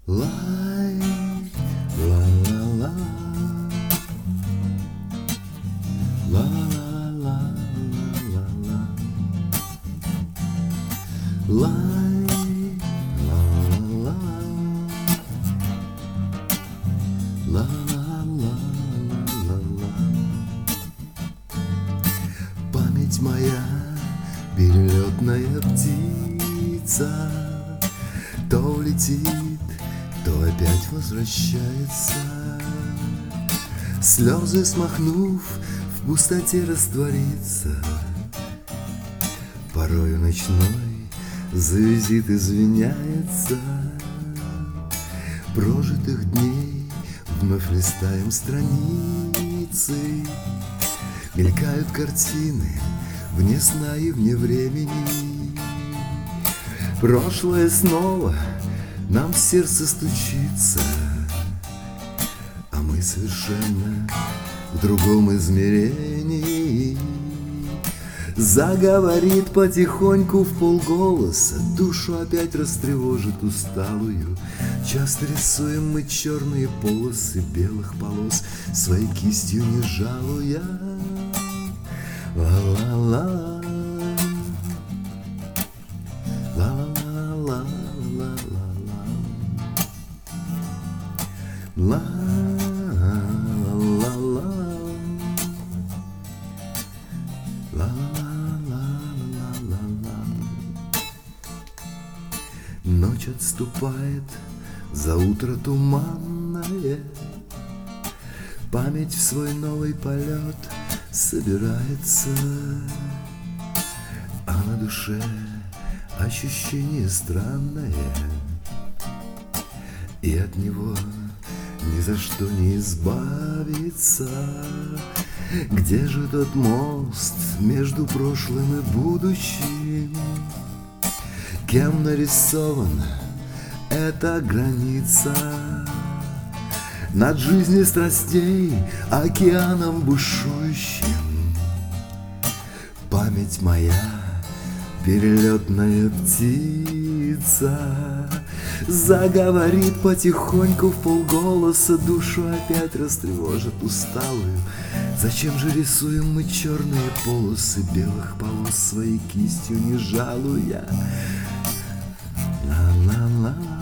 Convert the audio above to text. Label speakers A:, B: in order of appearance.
A: Лай, ла-ла-ла, ла-ла-ла-ла-ла-ла, лай, ла-ла-ла, ла-ла-ла-ла-ла. Память моя, перелетная птица, то летит, то опять возвращается. Слезы смахнув, в пустоте растворится. Порою ночной за визит извиняется. Прожитых дней вновь листаем страницы. Мелькают картины вне сна и вне времени. Прошлое снова нам в сердце стучится, а мы совершенно в другом измерении. Заговорит потихоньку в полголоса, душу опять растревожит усталую. Часто рисуем мы черные полосы белых полос, своей кистью не жалуя. Ла-ла-ла, ла-ла-ла, ла-ла-ла-ла-ла-ла. Ночь отступает, за утро туманное. Память в свой новый полет собирается, а на душе ощущение странное, и от него ни за что не избавиться. Где же тот мост между прошлым и будущим? Кем нарисована эта граница? Над жизнью страстей океаном бушующим. Память моя, перелетная птица, заговорит потихоньку в полголоса, душу опять растревожит усталую. Зачем же рисуем мы черные полосы белых полос, своей кистью не жалуя? Ла-ла-ла.